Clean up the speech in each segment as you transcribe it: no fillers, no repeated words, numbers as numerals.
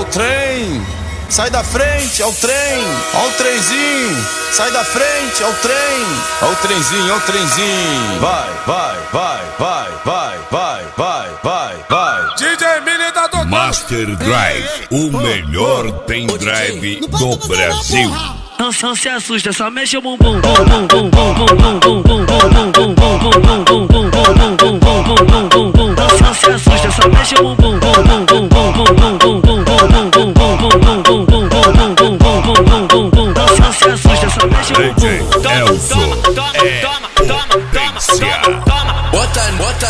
trem, sai da frente, é o trem, ó o trenzinho, sai da frente, é o trem, ó o trenzinho, ó o trenzinho, vai, vai, vai, vai, vai, vai, vai, vai, vai. DJ Mini tá tocando. Master Drive, o melhor pendrive do Brasil. Não se assusta, só mexe o bumbum. Não se assusta, só mexe o bumbum. Não se assusta, só mexe o bumbum. DJ Elson é potência. Bota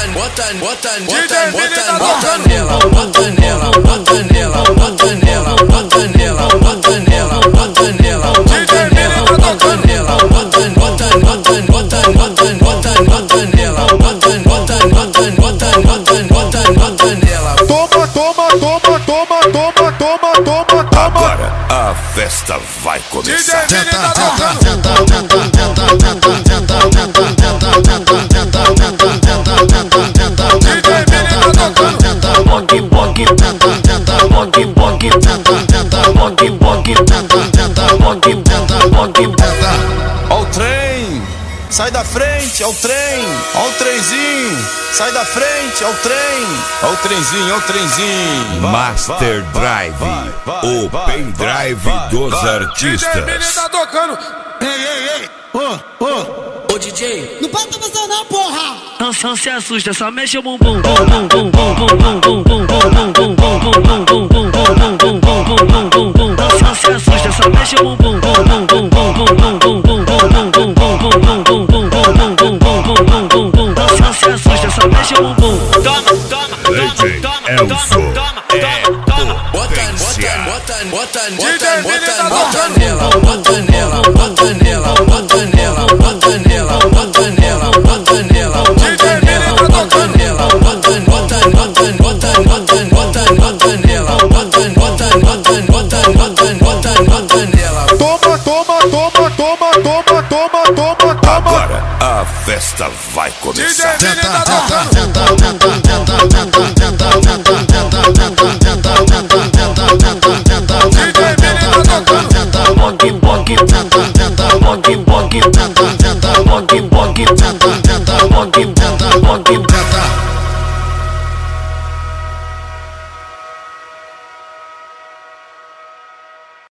nela, bota nela, bota nela, bota nela, bota nela, bota nela, bota nela, bota nela, bota nela, bota nela. Toma. Agora a festa vai começar. Ó o trem, sai da frente, é o trem, ó o trenzinho, sai da frente, é o trem, ó o trenzinho, ó o trenzinho. Master Drive, o pendrive dos DJ Mini artistas. tá tocando. Ei, ô DJ, Não pode pensar não, porra! Não se assusta, só mexe o bumbum. Não se assusta, só mexe o bumbum. Não se assusta, só mexe o bumbum. DJ Elson é potência. bota nela, bota nela, bota nela, bota nela, bota nela, bota nela, bota nela, bota nela, bota nela, bota nela. Toma. Agora a festa vai começar. DJ Mini tá tocando.